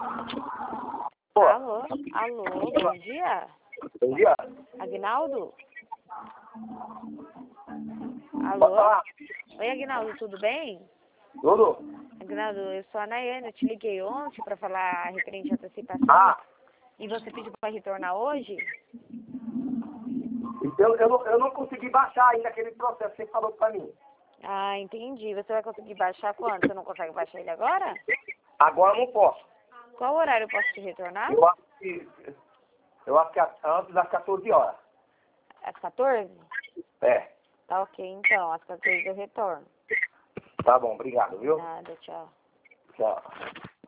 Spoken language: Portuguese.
Pô. Alô? Alô, bom dia. Bom dia. Aguinaldo? Pode Alô? falar? Oi, Aguinaldo, tudo bem? Tudo? Aguinaldo, eu sou a Nayane, eu te liguei ontem para falar referente à antecipação. Ah, E você pediu para retornar hoje? eu não consegui baixar ainda aquele processo que você falou pra mim. Ah, entendi. Você vai conseguir baixar quando? Você não consegue baixar ele agora? Agora eu não posso. Qual horário eu posso te retornar? Eu acho que antes das 14 horas. Às 14? É. Tá ok, então. Às 14 eu retorno. Tá bom, obrigado, viu? Nada, tchau. Tchau.